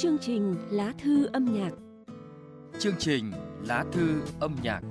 Chương trình Lá thư âm nhạc. Chương trình Lá thư âm nhạc.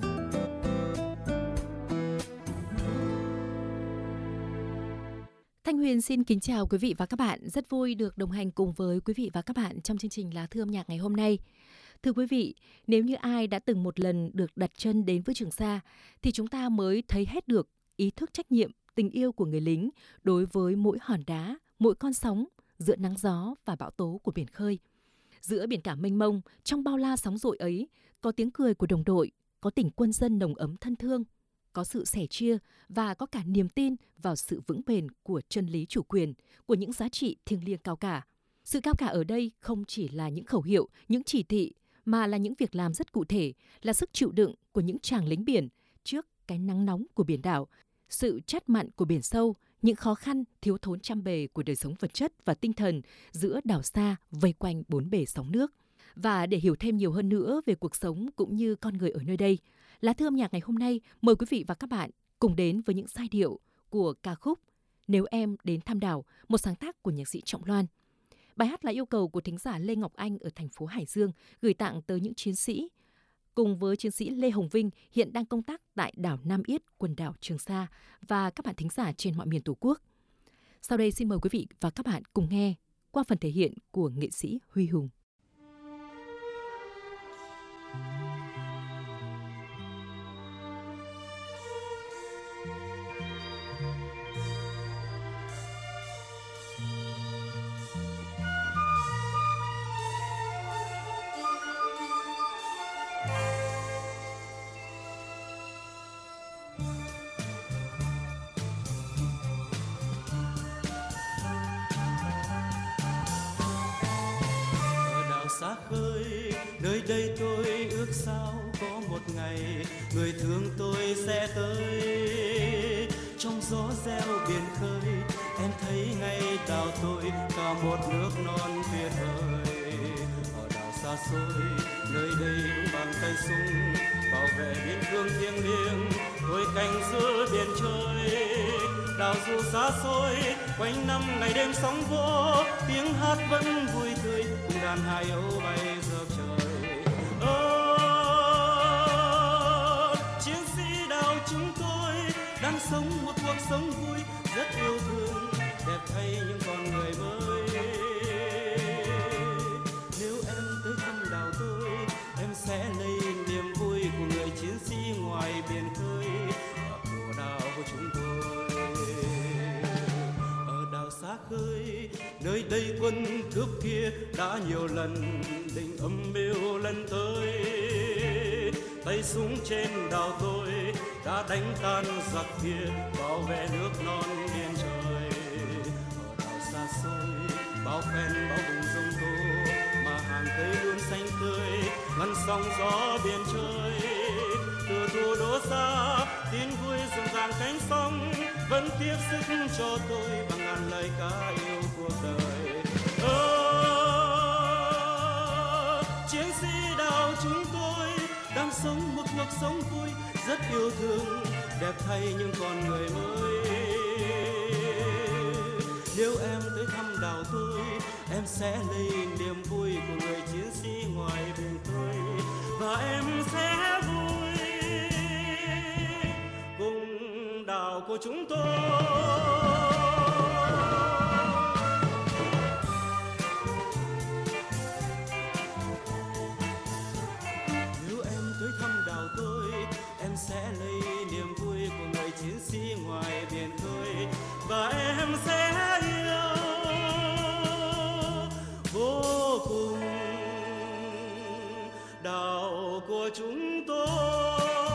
Thanh Huyền xin kính chào quý vị và các bạn. Rất vui được đồng hành cùng với quý vị và các bạn trong chương trình Lá thư âm nhạc ngày hôm nay. Thưa quý vị, nếu như ai đã từng một lần được đặt chân đến với Trường Sa, thì chúng ta mới thấy hết được ý thức trách nhiệm, tình yêu của người lính đối với mỗi hòn đá, mỗi con sóng, giữa nắng gió và bão tố của biển khơi. Giữa biển cả mênh mông, trong bao la sóng dội ấy, có tiếng cười của đồng đội, có tình quân dân nồng ấm thân thương, có sự sẻ chia và có cả niềm tin vào sự vững bền của chân lý chủ quyền, của những giá trị thiêng liêng cao cả. Sự cao cả ở đây không chỉ là những khẩu hiệu, những chỉ thị, mà là những việc làm rất cụ thể, là sức chịu đựng của những chàng lính biển trước cái nắng nóng của biển đảo, sự chát mặn của biển sâu, những khó khăn thiếu thốn trăm bề của đời sống vật chất và tinh thần giữa đảo xa vây quanh bốn bề sóng nước. Và để hiểu thêm nhiều hơn nữa về cuộc sống cũng như con người ở nơi đây, Lá thư âm nhạc ngày hôm nay mời quý vị và các bạn cùng đến với những giai điệu của ca khúc Nếu em đến thăm đảo, một sáng tác của nhạc sĩ Trọng Loan. Bài hát là yêu cầu của thính giả Lê Ngọc Anh ở thành phố Hải Dương gửi tặng tới những chiến sĩ, cùng với chiến sĩ Lê Hồng Vinh hiện đang công tác tại đảo Nam Yết, quần đảo Trường Sa và các bạn thính giả trên mọi miền Tổ quốc. Sau đây xin mời quý vị và các bạn cùng nghe qua phần thể hiện của nghệ sĩ Huy Hùng. Xa khơi, nơi đây tôi ước sao có một ngày người thương tôi sẽ tới. Trong gió reo biển khơi, em thấy ngay đảo tôi cả một nước non tuyệt vời. Ở đảo xa xôi, nơi đây bằng tay súng bảo vệ biên cương thiêng liêng, tôi canh giữa biển trời. Đảo dù xa xôi, quanh năm ngày đêm sóng vỗ, tiếng hát vẫn vui tươi cùng đàn hải âu bay rợp trời. Chiến sĩ đảo chúng tôi đang sống một cuộc sống vui, rất yêu thương, đẹp thay những con người mới. Nếu em tới thăm đảo tôi, em sẽ lấy niềm vui của người chiến sĩ ngoài biển khơi và của đảo của chúng tôi. Xa khơi, nơi đây quân cướp kia đã nhiều lần định âm mưu lần tới. Tay súng trên đảo tôi đã đánh tan giặc kia, bảo vệ nước non biên trời. Ở đảo xa xôi, bao phen bao vùng sông tố, mà hàng cây luôn xanh tươi ngăn sóng gió biển trời. Từ thủ đô xa, tin vui rộn ràng cánh sông vẫn tiếp sức cho tôi bằng ngàn lời ca yêu cuộc đời. Chiến sĩ đảo chúng tôi đang sống một cuộc sống vui, rất yêu thương, đẹp thay những con người mới. Nếu em tới thăm đảo tôi, em sẽ lấy niềm vui của người chiến sĩ ngoài biển khơi, và em sẽ vui cùng đảo của chúng tôi. Nếu em tới thăm đảo tôi, em sẽ lấy niềm vui của người chiến sĩ ngoài biển khơi, và em sẽ yêu vô cùng đảo của chúng tôi.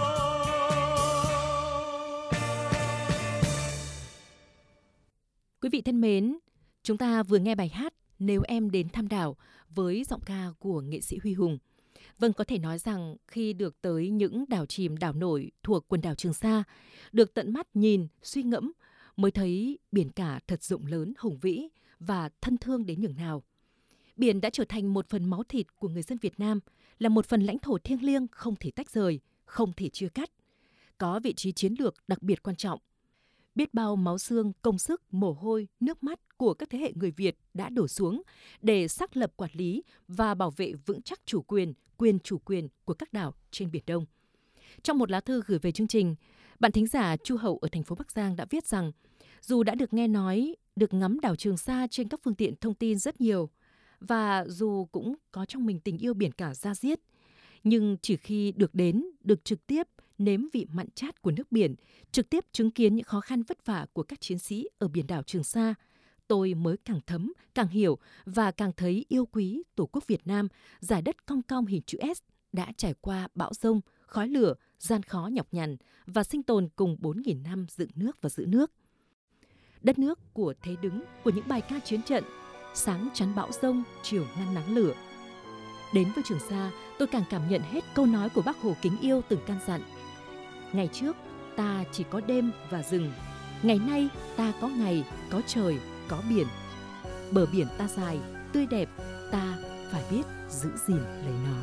Quý vị thân mến, chúng ta vừa nghe bài hát Nếu em đến thăm đảo với giọng ca của nghệ sĩ Huy Hùng. Vâng, có thể nói rằng khi được tới những đảo chìm đảo nổi thuộc quần đảo Trường Sa, được tận mắt nhìn, suy ngẫm mới thấy biển cả thật rộng lớn, hùng vĩ và thân thương đến nhường nào. Biển đã trở thành một phần máu thịt của người dân Việt Nam, là một phần lãnh thổ thiêng liêng không thể tách rời, không thể chia cắt, có vị trí chiến lược đặc biệt quan trọng. Biết bao máu xương, công sức, mồ hôi, nước mắt của các thế hệ người Việt đã đổ xuống để xác lập quản lý và bảo vệ vững chắc quyền chủ quyền của các đảo trên Biển Đông. Trong một lá thư gửi về chương trình, bạn thính giả Chu Hậu ở thành phố Bắc Giang đã viết rằng dù đã được nghe nói, được ngắm đảo Trường Sa trên các phương tiện thông tin rất nhiều, và dù cũng có trong mình tình yêu biển cả da diết, nhưng chỉ khi được đến, được trực tiếp nếm vị mặn chát của nước biển, trực tiếp chứng kiến những khó khăn vất vả của các chiến sĩ ở biển đảo Trường Sa, tôi mới càng thấm, càng hiểu và càng thấy yêu quý Tổ quốc Việt Nam, giải đất cong cong hình chữ S đã trải qua bão giông, khói lửa, gian khó nhọc nhằn và sinh tồn cùng 4.000 năm dựng nước và giữ nước. Đất nước của thế đứng, của những bài ca chiến trận, sáng chắn bão giông, chiều ngăn nắng lửa. Đến với Trường Sa, tôi càng cảm nhận hết câu nói của Bác Hồ kính yêu từng căn dặn. Ngày trước, ta chỉ có đêm và rừng. Ngày nay, ta có ngày, có trời, có biển. Bờ biển ta dài, tươi đẹp, ta phải biết giữ gìn lấy nó.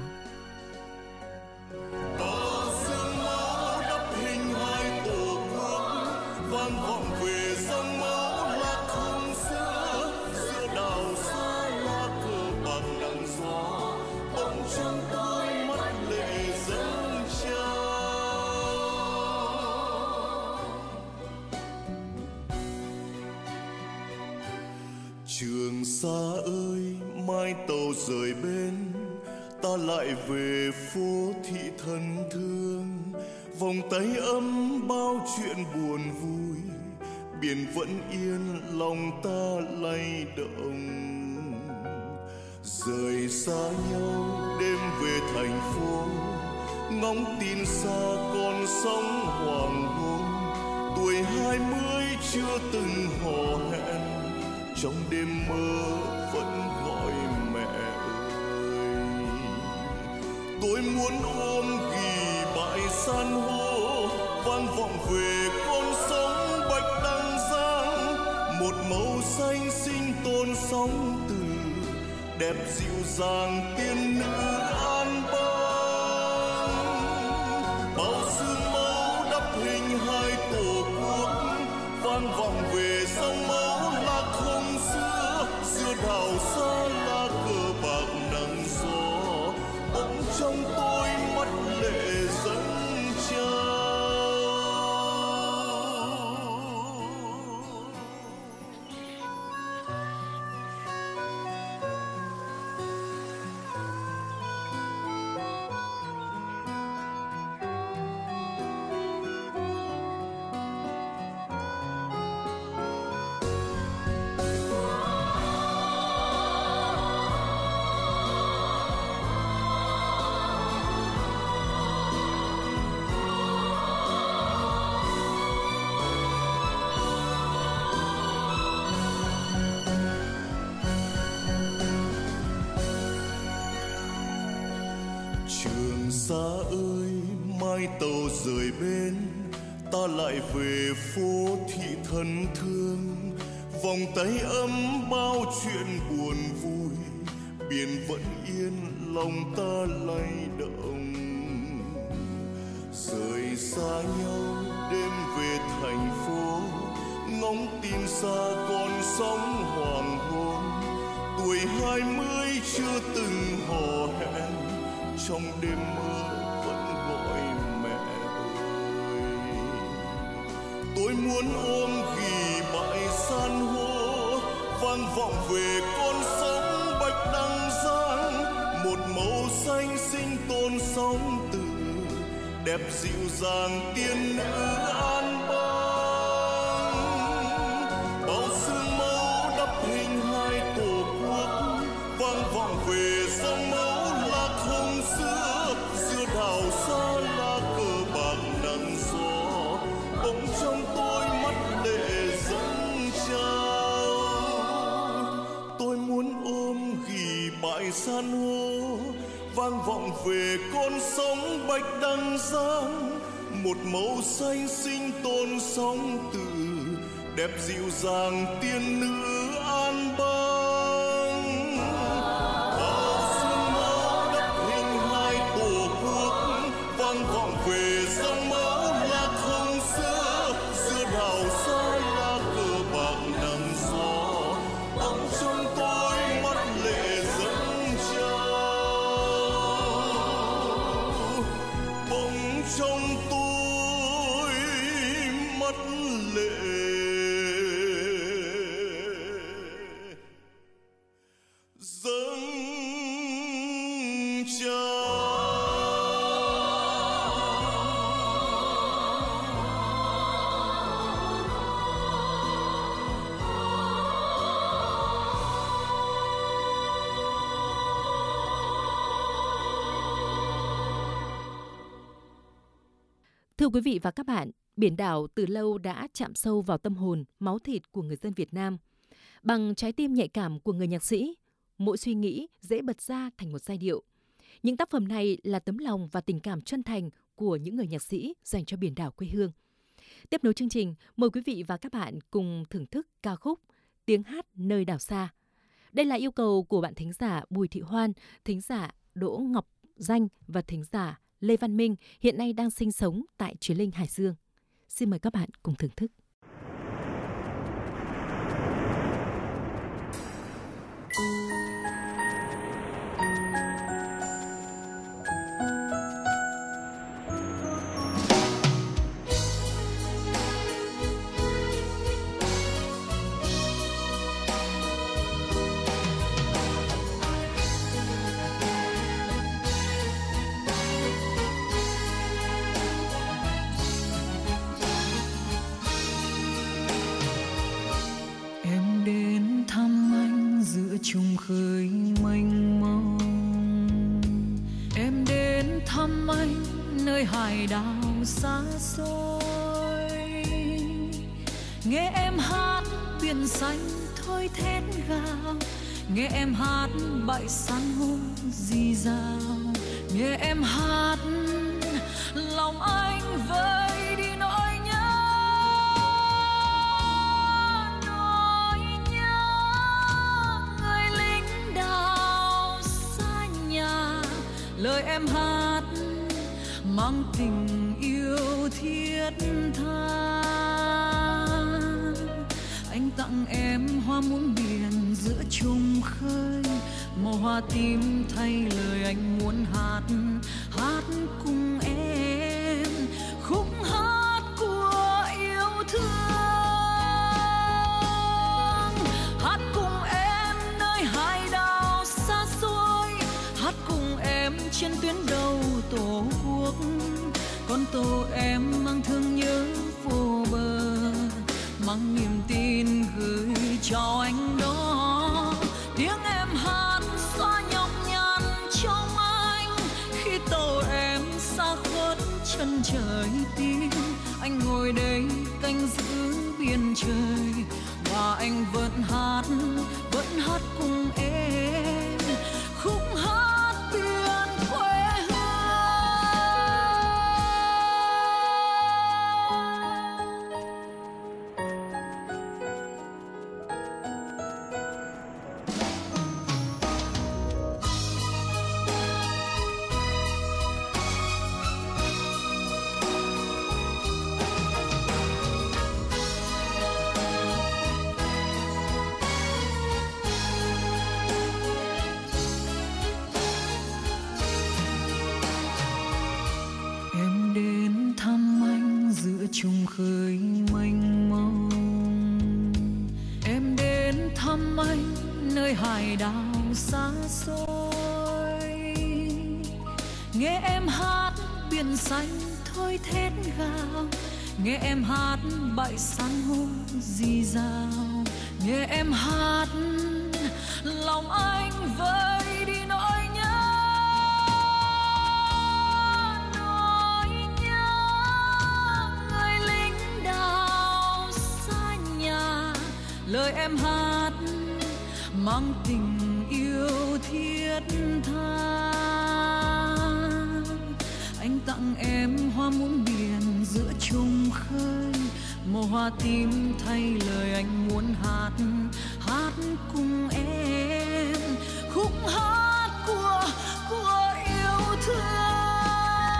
Trường Sa ơi, mai tàu rời bến, ta lại về phố thị thân thương. Vòng tay ấm bao chuyện buồn vui, biển vẫn yên lòng ta lay động. Rời xa nhau đêm về thành phố, ngóng tin xa con sóng hoàng hôn. Tuổi 20 chưa từng hò hẹn, trong đêm mơ vẫn gọi mẹ ơi. Tôi muốn ôm ghi bãi san hô, vang vọng về con sóng bạch đằng giang. Một màu xanh sinh tồn sóng từ, đẹp dịu dàng tiên nữ an bang. Bao sương máu đắp hình hai tổ quốc, vang vọng về sông máu là không xưa. Xưa đảo xa là cờ bạc nắng gió, bỗng trong tôi mắt lệ dâng trào. Trường Sa ơi, mai tàu rời bến, ta lại về phố thị thân thương. Vòng tay ấm bao chuyện buồn vui, biển vẫn yên lòng ta lay động. Rời xa nhau đêm về thành phố, ngóng tin xa con sóng hoàng hôn. Tuổi 20 chưa từng hò hẹn, trong đêm mơ vẫn gọi mẹ ơi. Tôi muốn ôm ghi bãi san hô, vang vọng về con sóng bạch đằng giang. Một màu xanh sinh tồn sóng từ, đẹp dịu dàng tiên nữ an bang. Bao sương máu đắp hình hai tổ quốc, vang vọng về sông máu là không xưa. Xưa đảo xa là cờ bạc nắng gió, bỗng trong tôi mắt lệ dâng trào. Tôi muốn ôm ghi bãi san hô, vang vọng về con sóng bạch đằng giang. Một màu xanh sinh tồn sóng từ, đẹp dịu dàng tiên nữ an bang. Bao sương máu đắp hình hai tổ quốc, vang vọng về sông máu là không xưa. Xưa đảo xa Thưa quý vị và các bạn, biển đảo từ lâu đã chạm sâu vào tâm hồn, máu thịt của người dân Việt Nam. Bằng trái tim nhạy cảm của người nhạc sĩ, mỗi suy nghĩ dễ bật ra thành một giai điệu. Những tác phẩm này là tấm lòng và tình cảm chân thành của những người nhạc sĩ dành cho biển đảo quê hương. Tiếp nối chương trình, mời quý vị và các bạn cùng thưởng thức ca khúc Tiếng hát nơi đảo xa. Đây là yêu cầu của bạn thính giả Bùi Thị Hoan, thính giả Đỗ Ngọc Danh và thính giả Lê Văn Minh hiện nay đang sinh sống tại Chí Linh, Hải Dương. Xin mời các bạn cùng thưởng thức. Trùng khơi mênh mông, em đến thăm anh nơi hải đảo xa xôi. Nghe em hát biển xanh thôi thét gào, nghe em hát bãi san hô rì rào, nghe em hát lòng anh vơi đi nỗi nhớ. Lời em hát mang tình yêu thiết tha. Anh tặng em hoa muôn biển giữa trùng khơi, màu hoa tím thay lời anh muốn hát. Hát cùng em khúc hát của yêu thương. Hát cùng em nơi hải đảo xa xôi, hát cùng em trên tuyến đầu tổ quốc. Con tàu em mang thương nhớ vô bờ, mang niềm tin gửi cho anh đó. Tiếng em hát xóa nhọc nhằn trong anh, khi tàu em xa khuất chân trời tim. Anh ngồi đây canh giữ biển trời, và anh vẫn hát cùng em khúc hát biển quê hương. Trùng khơi mênh mông, em đến thăm anh nơi hải đảo xa xôi. Nghe em hát biển xanh thôi thét gào, nghe em hát bãi san hô rì rào, nghe em hát lòng anh vơi đi nỗi nhớ. Lời em hát mang tình yêu thiết tha. Anh tặng em hoa muôn biển giữa trùng khơi, màu hoa tím thay lời anh muốn hát. Hát cùng em khúc hát của yêu thương.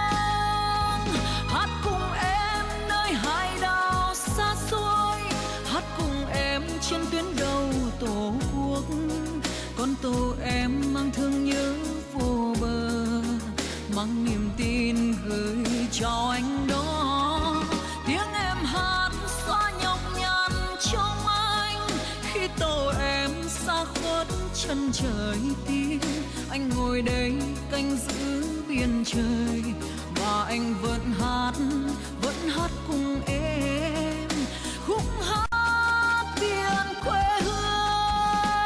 Hát cùng em nơi hải đảo xa xôi, hát cùng em trên tuyến đầu tổ quốc. Con tàu em mang thương nhớ vô bờ, mang niềm tin gửi cho anh đó. Tiếng em hát xóa nhọc nhằn trong anh, khi tàu em xa khuất chân trời tim. Anh ngồi đây canh giữ biển trời, và anh vẫn hát cùng em khúc hát biển quê hương.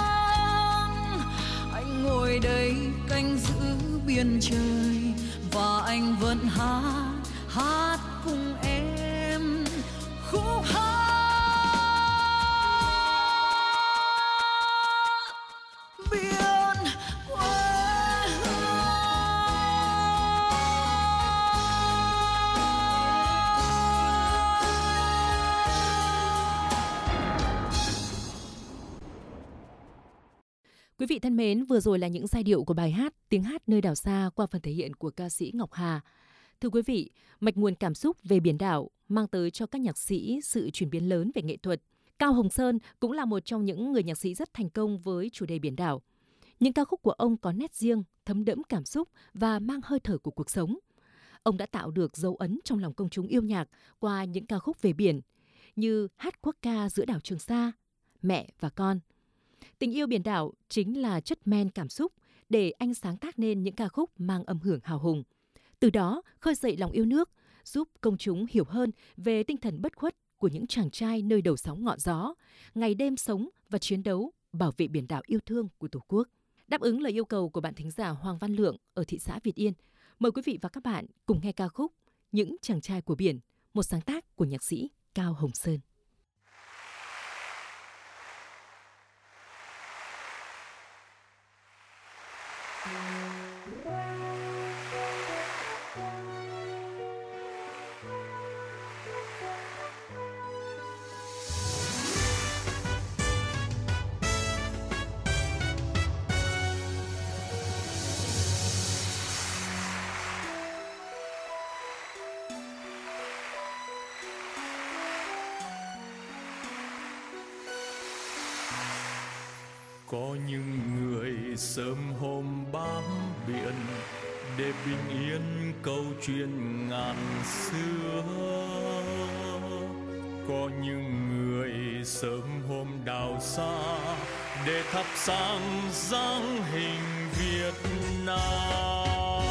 Anh ngồi đây canh giữ biển trời, và anh vẫn hát Quý vị thân mến, vừa rồi là những giai điệu của bài hát Tiếng hát nơi đảo xa qua phần thể hiện của ca sĩ Ngọc Hà. Thưa quý vị, mạch nguồn cảm xúc về biển đảo mang tới cho các nhạc sĩ sự chuyển biến lớn về nghệ thuật. Cao Hồng Sơn cũng là một trong những người nhạc sĩ rất thành công với chủ đề biển đảo. Những ca khúc của ông có nét riêng, thấm đẫm cảm xúc và mang hơi thở của cuộc sống. Ông đã tạo được dấu ấn trong lòng công chúng yêu nhạc qua những ca khúc về biển, như Hát quốc ca giữa đảo Trường Sa, Mẹ và Con. Tình yêu biển đảo chính là chất men cảm xúc để anh sáng tác nên những ca khúc mang âm hưởng hào hùng. Từ đó khơi dậy lòng yêu nước, giúp công chúng hiểu hơn về tinh thần bất khuất của những chàng trai nơi đầu sóng ngọn gió, ngày đêm sống và chiến đấu bảo vệ biển đảo yêu thương của Tổ quốc. Đáp ứng lời yêu cầu của bạn thính giả Hoàng Văn Lượng ở thị xã Việt Yên, mời quý vị và các bạn cùng nghe ca khúc Những chàng trai của biển, một sáng tác của nhạc sĩ Cao Hồng Sơn. Có những người sớm hôm bám biển để bình yên câu chuyện ngàn xưa. Có những người sớm hôm đào xa để thắp sáng dáng hình Việt Nam.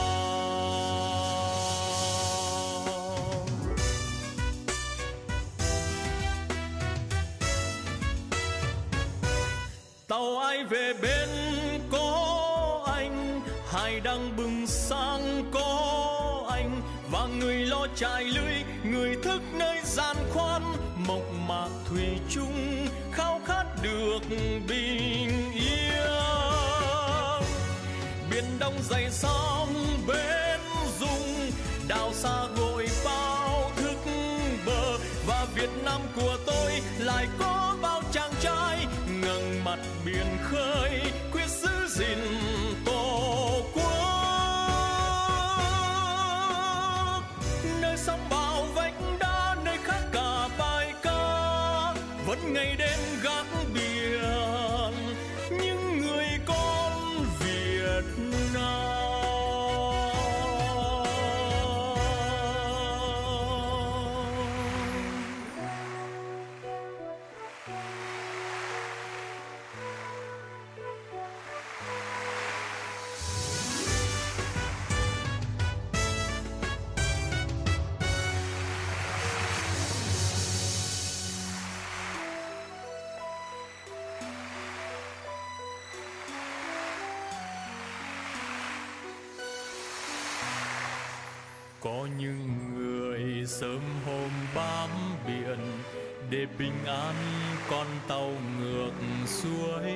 Tàu ai về bên có anh, hải đang bừng sáng có anh, và người lo trải lưới, người thức nơi gian khoan, mộng mạc thủy chung khao khát được bình yên. Biển Đông dày sóng bên dung, đảo xa gội bao thức bờ, và Việt Nam của tôi lại có bao chàng trai ngẩng mặt biển khơi quyết giữ gìn Tổ quốc. Nơi sóng bão vách đá, nơi khát cả bài ca, vẫn ngày đêm gác biển những người con Việt Nam. Có những người sớm hôm bám biển để bình an con tàu ngược xuôi.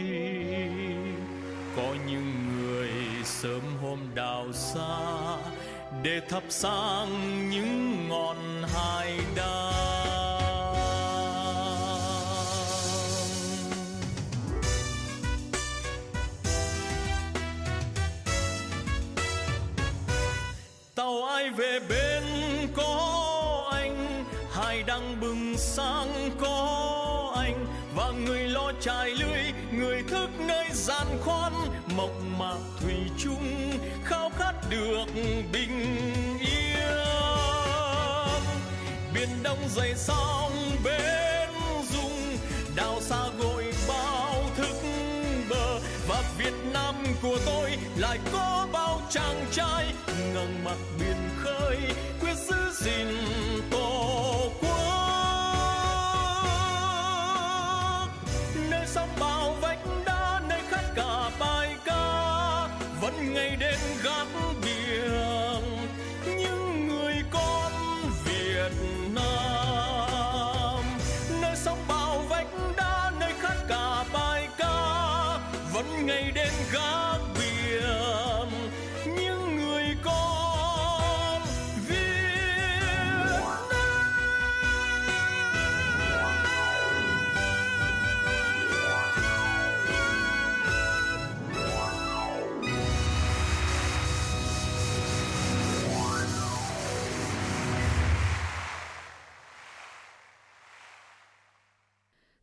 Có những người sớm hôm đào xa để thắp sáng những ngọn hải đăng. Tàu ai về bên có anh, hải đang bừng sáng có anh, và người lo trải lưới, người thức nơi gian khoan, mộng mạc thủy chung khao khát được bình yên. Biển Đông dày sóng bên dung, đảo xa gội bao thức bờ, và Việt Nam của tôi lại có bao chàng trai ngẩng mặt biển khơi quyết giữ gìn Tổ quốc. Nơi sóng bão vách đá, nơi khát cả bài ca, vẫn ngày đêm gác biển những người con Việt Nam. Nơi sóng bão vách đá, nơi khát cả bài ca, vẫn ngày đêm gác biển những người con Việt Nam.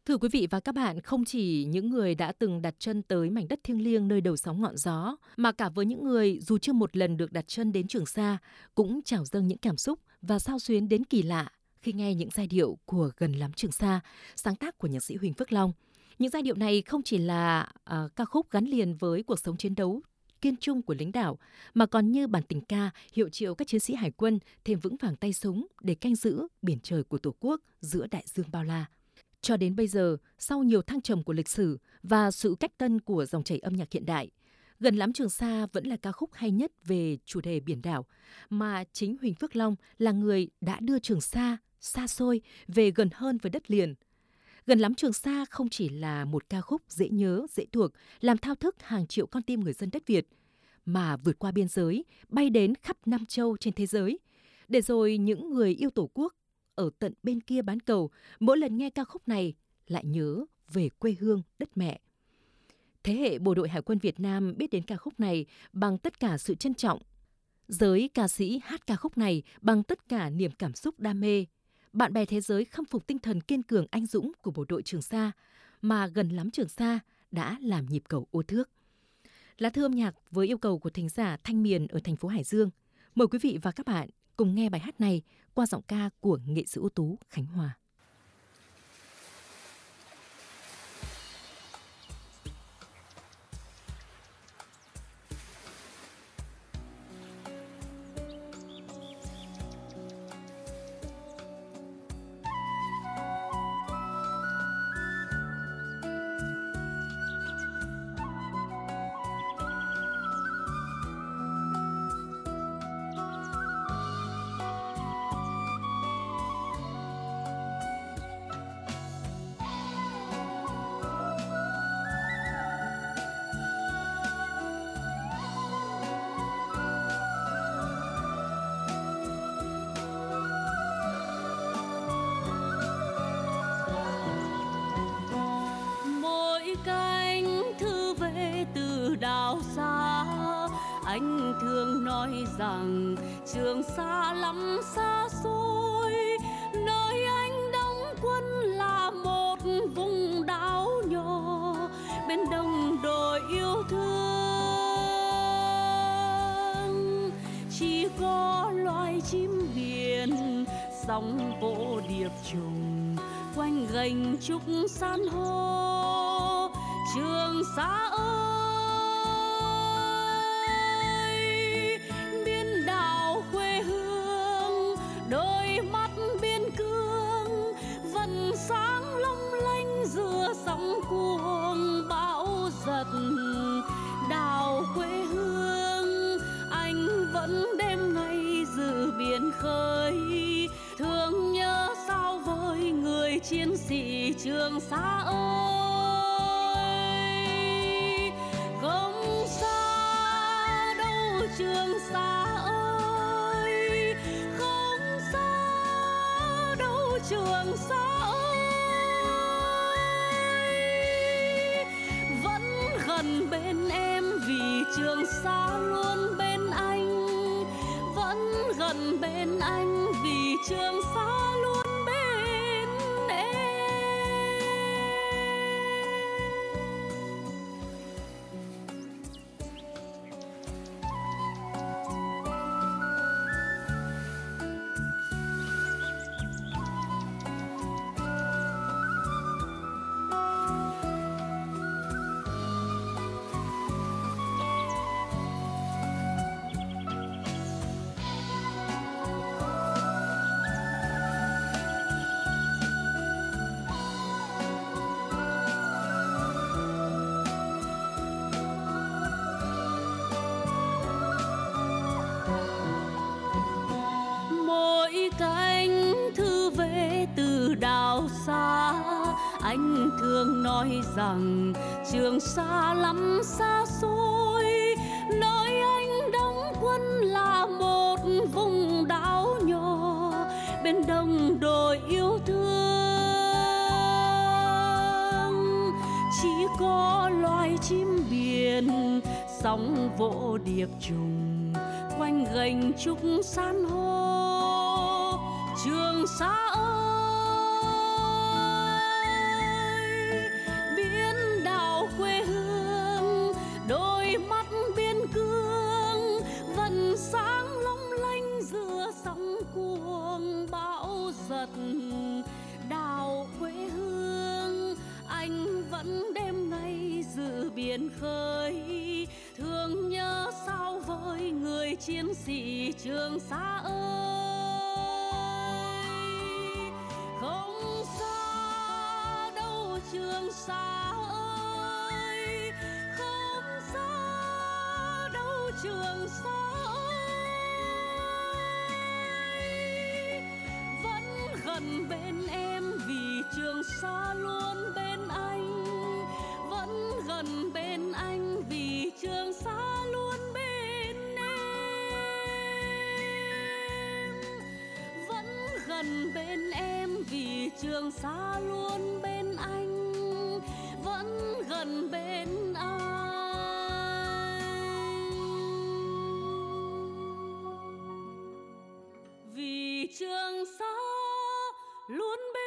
Thưa quý vị và các bạn, không chỉ những người đã từng đặt chân tới mảnh đất thiêng liêng nơi đầu sóng ngọn gió, mà cả với những người dù chưa một lần được đặt chân đến Trường Sa, cũng trào dâng những cảm xúc và xao xuyến đến kỳ lạ khi nghe những giai điệu của Gần lắm Trường Sa, sáng tác của nhạc sĩ Huỳnh Phước Long. Những giai điệu này không chỉ là ca khúc gắn liền với cuộc sống chiến đấu kiên trung của lính đảo, mà còn như bản tình ca hiệu triệu các chiến sĩ hải quân thêm vững vàng tay súng để canh giữ biển trời của Tổ quốc giữa đại dương bao la. Cho đến bây giờ, sau nhiều thăng trầm của lịch sử và sự cách tân của dòng chảy âm nhạc hiện đại, Gần lắm Trường Sa vẫn là ca khúc hay nhất về chủ đề biển đảo, mà chính Huỳnh Phước Long là người đã đưa Trường Sa xa xôi về gần hơn với đất liền. Gần lắm Trường Sa không chỉ là một ca khúc dễ nhớ, dễ thuộc, làm thao thức hàng triệu con tim người dân đất Việt, mà vượt qua biên giới, bay đến khắp năm châu trên thế giới, để rồi những người yêu Tổ quốc ở tận bên kia bán cầu mỗi lần nghe ca khúc này lại nhớ về quê hương đất mẹ. Thế hệ bộ đội Hải quân Việt Nam biết đến ca khúc này bằng tất cả sự trân trọng. Giới ca sĩ hát ca khúc này bằng tất cả niềm cảm xúc đam mê. Bạn bè thế giới khâm phục tinh thần kiên cường anh dũng của bộ đội Trường Sa, mà Gần lắm Trường Sa đã làm nhịp cầu ô thước. Lá thư âm nhạc với yêu cầu của thính giả Thanh Miền ở thành phố Hải Dương. Mời quý vị và các bạn cùng nghe bài hát này qua giọng ca của nghệ sĩ ưu tú Khánh Hòa. Đảo xa anh thường nói rằng Trường Sa lắm xa xôi, nơi anh đóng quân là một vùng đảo nhỏ bên đồng đội yêu thương. Chỉ có loài chim biển sóng vỗ điệp trùng quanh gành trúc san hô. Trường Sa ơi, đôi mắt biên cương vẫn sáng long lanh giữa sóng cuồng bão giật. Đảo quê hương anh vẫn đêm ngày giữ biển khơi, thương nhớ sao với người chiến sĩ Trường Sa ơi. Không xa đâu Trường Sa ơi, Trường Sa ơi, vẫn gần bên em vì Trường Sa luôn bên anh, vẫn gần bên anh vì Trường Sa luôn bên em. Đảo xa anh thường nói rằng Trường Sa lắm xa xôi, nơi anh đóng quân là một vùng đảo nhỏ bên đồng đội yêu thương. Chỉ có loài chim biển sóng vỗ điệp trùng quanh gành trúc san hô. Trường Sa ơi, Trường Sa ơi, không xa đâu Trường Sa ơi, không xa đâu Trường Sa ơi, vẫn gần bên em vì Trường Sa luôn bên anh, vẫn gần bên anh vì Trường Sa luôn bên em, vẫn gần bên em vì Trường Sa luôn bên anh, vẫn gần bên anh vì Trường Sa luôn bên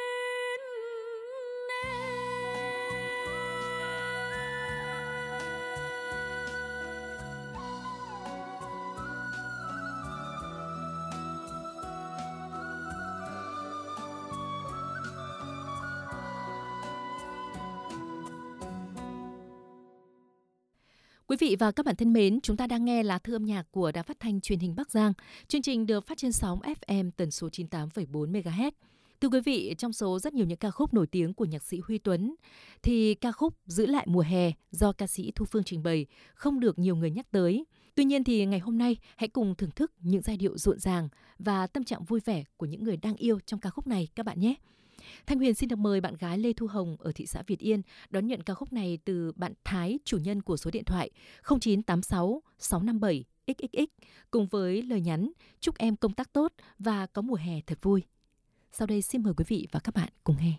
Quý vị và các bạn thân mến, chúng ta đang nghe lá thư âm nhạc của Đài Phát thanh Truyền hình Bắc Giang. Chương trình được phát trên sóng FM tần số 98,4 MHz. Thưa quý vị, trong số rất nhiều những ca khúc nổi tiếng của nhạc sĩ Huy Tuấn, thì ca khúc Giữ lại mùa hè do ca sĩ Thu Phương trình bày không được nhiều người nhắc tới. Tuy nhiên thì ngày hôm nay, hãy cùng thưởng thức những giai điệu rộn ràng và tâm trạng vui vẻ của những người đang yêu trong ca khúc này các bạn nhé. Thanh Huyền xin được mời bạn gái Lê Thu Hồng ở thị xã Việt Yên đón nhận ca khúc này từ bạn Thái, chủ nhân của số điện thoại 0986 657 XXX cùng với lời nhắn chúc em công tác tốt và có mùa hè thật vui. Sau đây xin mời quý vị và các bạn cùng nghe.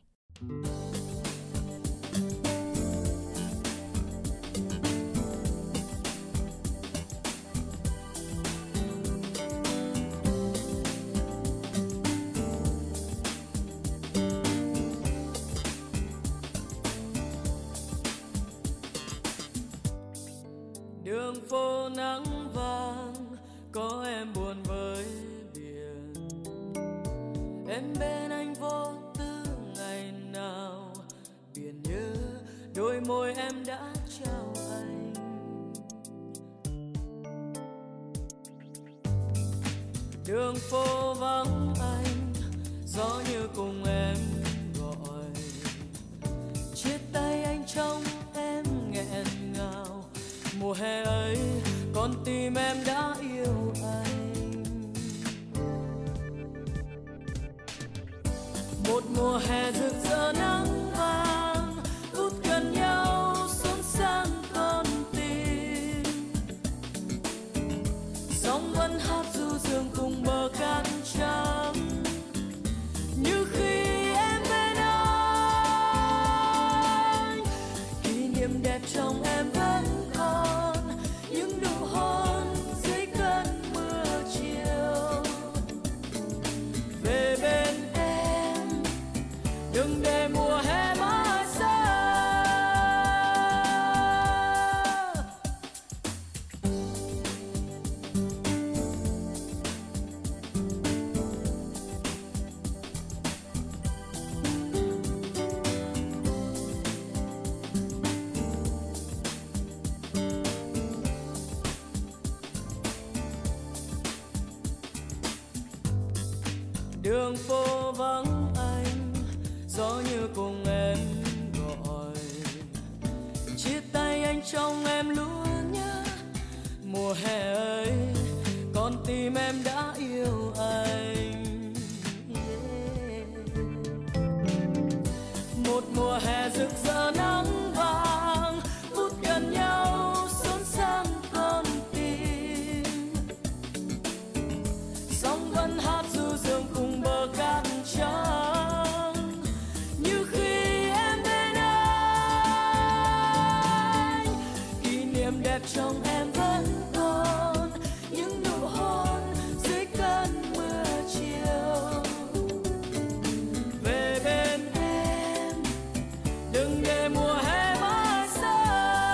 Đường phố nắng vàng có em buồn với biển, em bên anh vô tư ngày nào, biển nhớ đôi môi em đã trao anh. Đường phố vắng anh, gió như cùng em gọi, chia tay anh trong em nghẹn ngào. Mùa hè ấy con tim em đã yêu anh, một mùa hè rực rỡ nắng vàng phút gần nhau xuân sang con tim, sóng vẫn hát du dương cùng bờ cát trắng như khi em bên anh. Kỷ niệm đẹp trong em vẫn còn những nụ hôn dưới cơn mưa chiều. Về bên em đừng để mùa hè mãi xa. Đường phố vắng anh, gió như cùng em gọi, chia tay anh trong em luôn nhớ. Mùa hè ấy con tim em đã yêu anh, một mùa hè rực rỡ nắng vàng phút gần nhau xuân sang con tim, sóng vẫn hát du dương cùng bờ cát trắng như khi em bên anh. Kỷ niệm đẹp trong em vẫn còn những nụ hôn dưới cơn mưa chiều. Về bên em đừng để mùa hè mãi xa.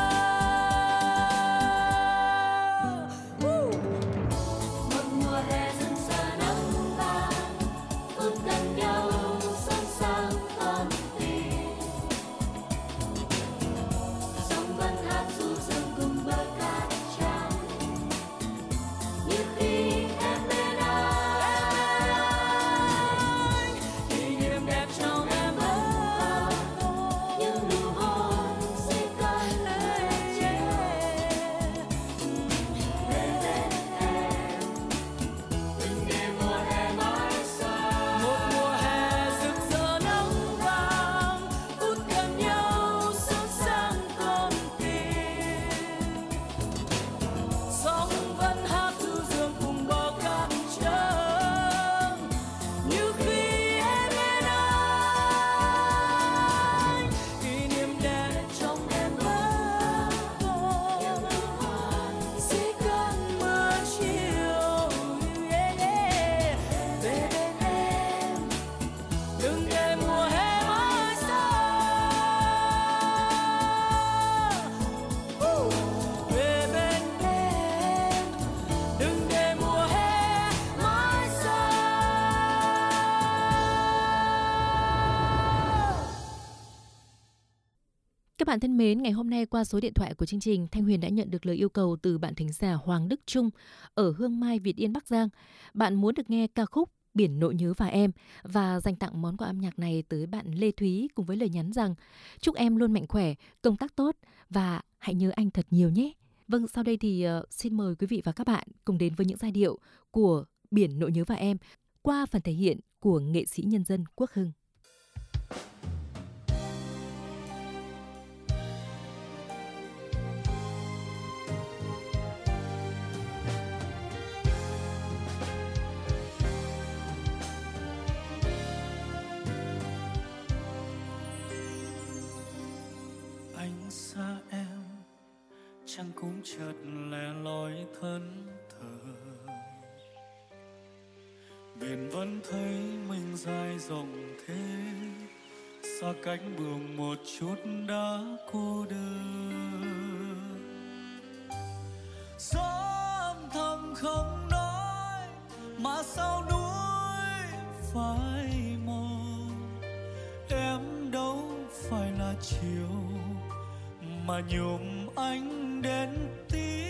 Một mùa hè rực rỡ nắng vàng phút gần nhau xuân sang con tim, sóng vẫn hát du dương cùng bờ cát trắng như khi em bên anh. Các bạn thân mến, ngày hôm nay qua số điện thoại của chương trình, Thanh Huyền đã nhận được lời yêu cầu từ bạn thính giả Hoàng Đức Trung ở Hương Mai, Việt Yên, Bắc Giang. Bạn muốn được nghe ca khúc Biển Nỗi Nhớ Và Em và dành tặng món quà âm nhạc này tới bạn Lê Thúy cùng với lời nhắn rằng chúc em luôn mạnh khỏe, công tác tốt và hãy nhớ anh thật nhiều nhé. Vâng, sau đây thì xin mời quý vị và các bạn cùng đến với những giai điệu của Biển Nỗi Nhớ Và Em qua phần thể hiện của nghệ sĩ nhân dân Quốc Hưng. Xa em chẳng cũng chợt lẻ loi thân thờ, biển vẫn thấy mình dài rộng thế, xa cách buồn một chút đã cô đơn. Gió âm thầm không nói mà sao núi phai màu, em đâu phải là chiều mà nhuộm anh đến tí.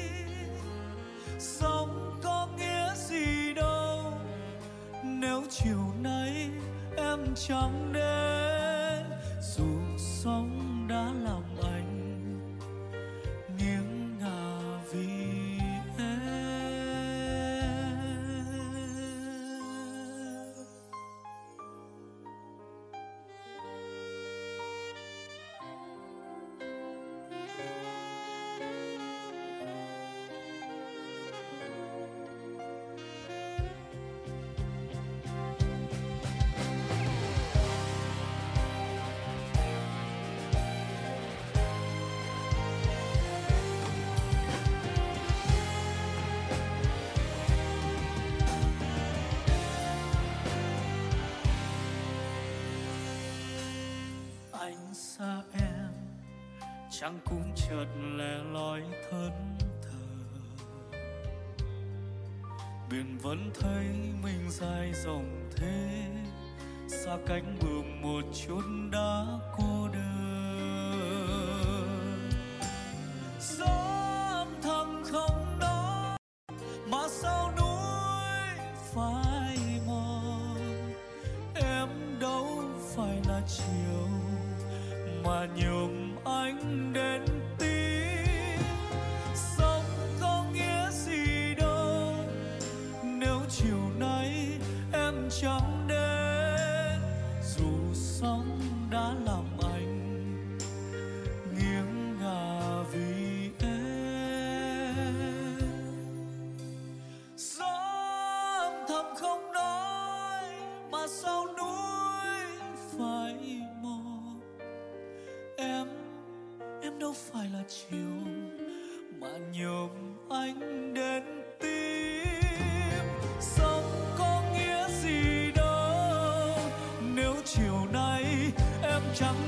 Sống có nghĩa gì đâu nếu chiều nay em chẳng đến, dù sống đã làm anh nghiêng ngả vì em. Anh xa em chẳng cũng chợt lẻ loi thân thờ, biển vẫn thấy mình dài rộng thế, xa cánh buồm một chút đã cô đơn. Gió âm thầm không nói mà sao núi phai màu, em đâu phải là chiều mà nhuộm anh đến tí. Sống có nghĩa gì đâu nếu chiều nay em chẳng đến, dù sống đã làm anh nghiêng ngả vì em. Gió âm thầm không nói mà sao núi phai màu, em đâu phải là chiều mà nhuộm anh đến tim. Sống có nghĩa gì đâu nếu chiều nay em chẳng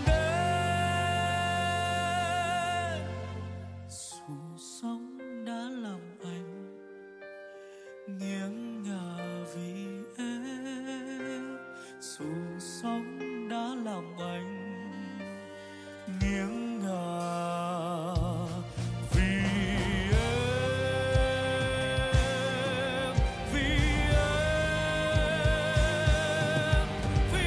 đến, dù sống đã làm anh nghiêng ngả vì em, dù sống đã làm anh nghiêng ngả vì em, vì em, vì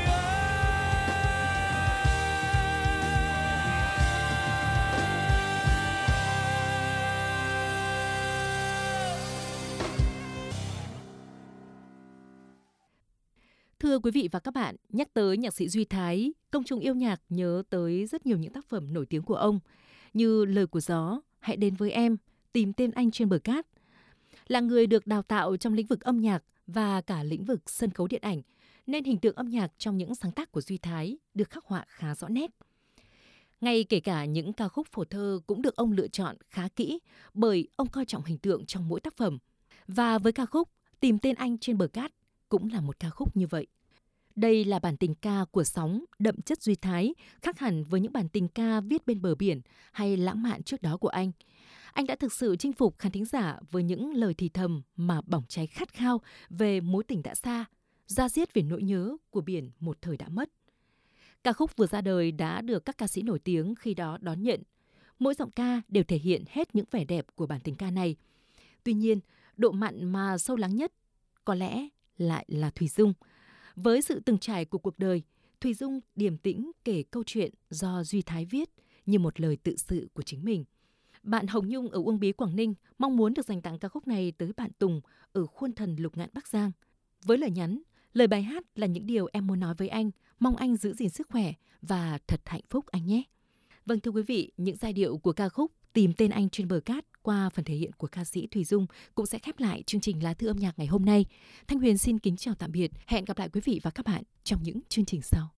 Thưa quý vị và các bạn, nhắc tới nhạc sĩ Duy Thái, công chúng yêu nhạc nhớ tới rất nhiều những tác phẩm nổi tiếng của ông, như Lời Của Gió, Hãy Đến Với Em, Tìm Tên Anh Trên Bờ Cát. Là người được đào tạo trong lĩnh vực âm nhạc và cả lĩnh vực sân khấu điện ảnh, nên hình tượng âm nhạc trong những sáng tác của Duy Thái được khắc họa khá rõ nét. Ngay kể cả những ca khúc phổ thơ cũng được ông lựa chọn khá kỹ bởi ông coi trọng hình tượng trong mỗi tác phẩm. Và với ca khúc Tìm Tên Anh Trên Bờ Cát cũng là một ca khúc như vậy. Đây là bản tình ca của sóng đậm chất Duy Thái, khác hẳn với những bản tình ca viết bên bờ biển hay lãng mạn trước đó của anh. Anh đã thực sự chinh phục khán thính giả với những lời thì thầm mà bỏng cháy khát khao về mối tình đã xa, da diết về nỗi nhớ của biển một thời đã mất. Ca khúc vừa ra đời đã được các ca sĩ nổi tiếng khi đó đón nhận. Mỗi giọng ca đều thể hiện hết những vẻ đẹp của bản tình ca này. Tuy nhiên, độ mặn mà sâu lắng nhất có lẽ lại là Thùy Dung. Với sự từng trải của cuộc đời, Thùy Dung điềm tĩnh kể câu chuyện do Duy Thái viết như một lời tự sự của chính mình. Bạn Hồng Nhung ở Uông Bí, Quảng Ninh mong muốn được dành tặng ca khúc này tới bạn Tùng ở Khuôn Thần, Lục Ngạn, Bắc Giang. Với lời nhắn, lời bài hát là những điều em muốn nói với anh, mong anh giữ gìn sức khỏe và thật hạnh phúc anh nhé. Vâng thưa quý vị, những giai điệu của ca khúc Tìm Tên Anh Trên Bờ Cát qua phần thể hiện của ca sĩ Thùy Dung cũng sẽ khép lại chương trình Lá Thư Âm Nhạc ngày hôm nay. Thanh Huyền xin kính chào tạm biệt, hẹn gặp lại quý vị và các bạn trong những chương trình sau.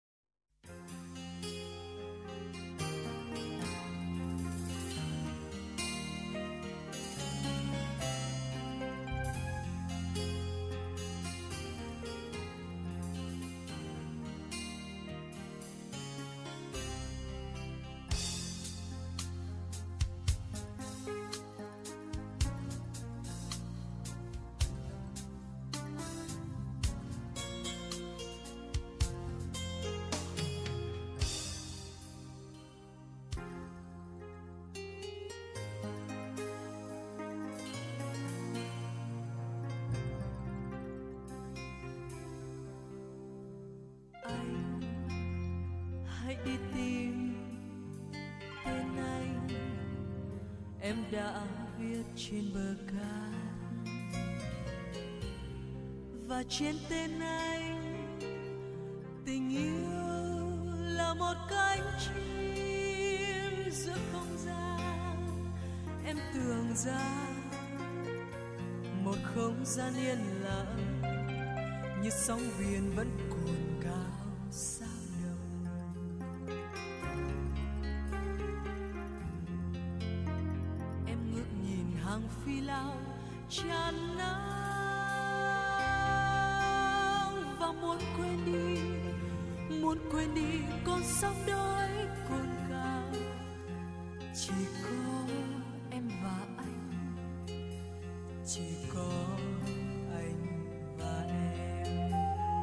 Hãy đi tìm tên anh, em đã viết trên bờ cát, và trên tên anh tình yêu là một cánh chim giữa không gian. Em tưởng ra một không gian yên lặng, như sóng biển vẫn cuồn cao sao động. Em ngước nhìn hàng phi lao tràn nắng và muốn quên đi con sóng đôi cồn cào. Chỉ có em và anh, chỉ có anh và em.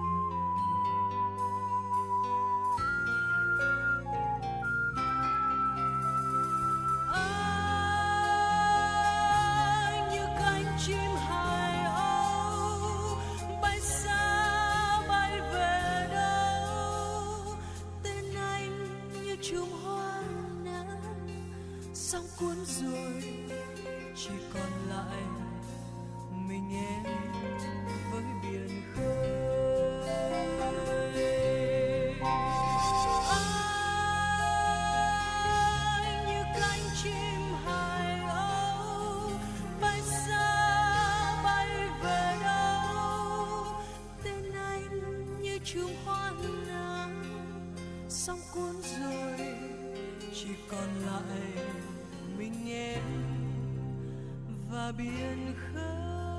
Anh như cánh chim hải âu bay xa bay về đâu. Tên anh như chùm hoa nắng sóng cuốn rồi, chỉ còn lại mình em với biển khơi. Anh như cánh chim hải âu bay xa bay về đâu. Tên anh như chùm hoa nắng sóng cuốn rồi, chỉ còn lại mình em và biển khơi.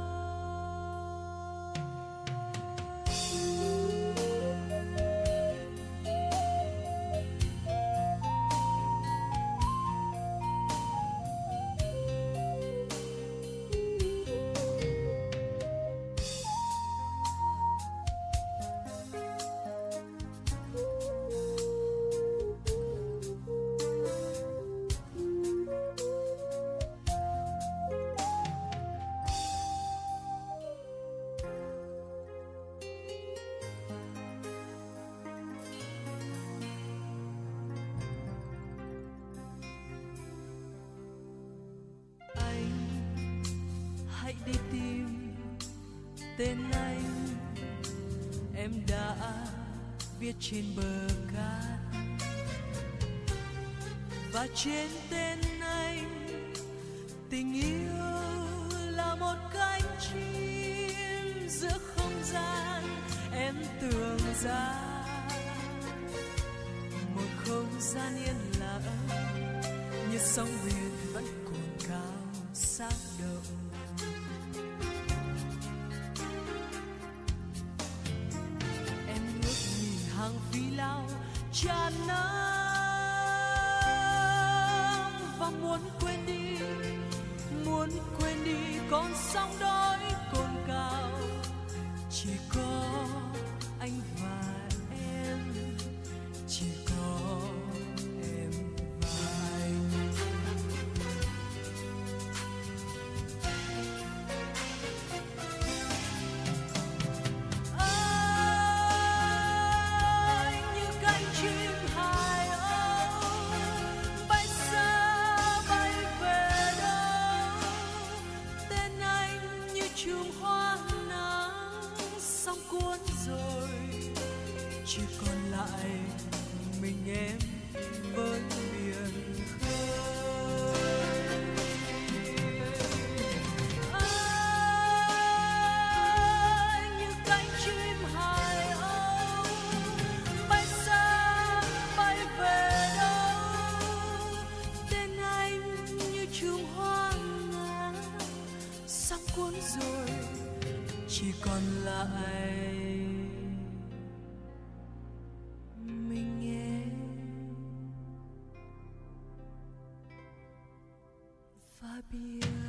Hãy đi tìm tên anh, em đã viết trên bờ cát, và trên tên anh tình yêu là một cánh chim giữa không gian. Em tưởng ra một không gian yên lặng, như sóng biển vẫn cuồn cao sao động. Em ngước nhìn hàng phi lao tràn nắng và muốn quên đi con sóng đói cồn cào. Chỉ có anh và em, chỉ lại mình nhé. Và biết